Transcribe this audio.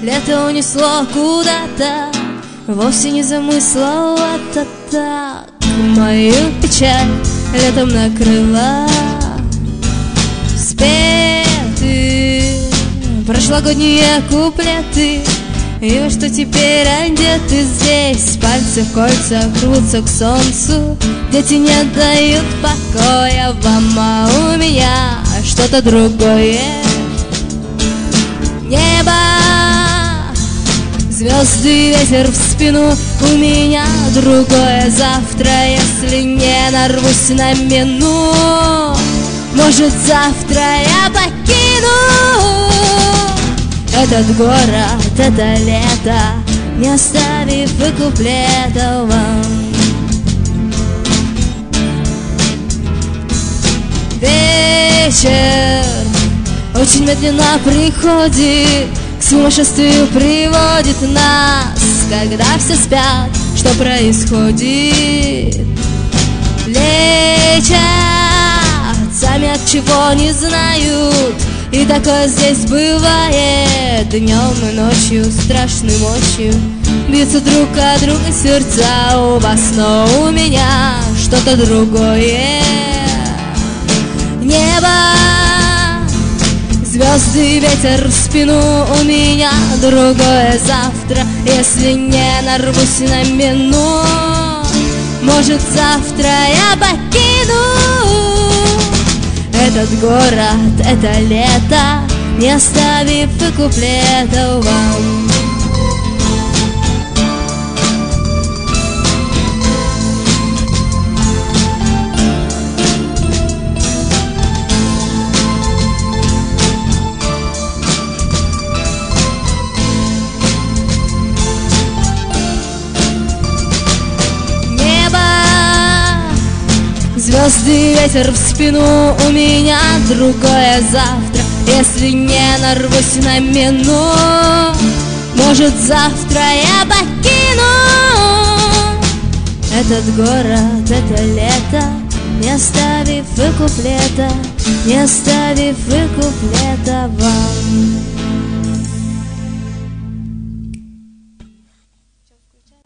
Лето унесло куда-то, вовсе не замысловато так. Мою печаль летом накрыла. Спеты прошлогодние куплеты, и во что теперь одеты здесь? Пальцы в кольцах рвутся к солнцу, дети не дают покоя вам, а у меня что-то другое. Небо, звезды, ветер в спину, у меня другое. Завтра, если не нарвусь на мину, может, завтра я покину этот город, это лето, не оставив и куплета вам. Вечер очень медленно приходит, к сумасшествию приводит нас. Когда все спят, что происходит? Лечат, сами от чего не знают. И такое здесь бывает днем и ночью, страшной мощью бьются друг от друга сердца у вас, но у меня что-то другое. Небо, звезды, ветер в спину, у меня другое. Завтра, если не нарвусь на мину, может, завтра я покину этот город, это лето, не оставив и куплета вам. Звезды, ветер в спину, у меня другое. Завтра, если не нарвусь на мину, может, завтра я покину этот город, это лето, не оставив и куплета, не оставив и куплета вам.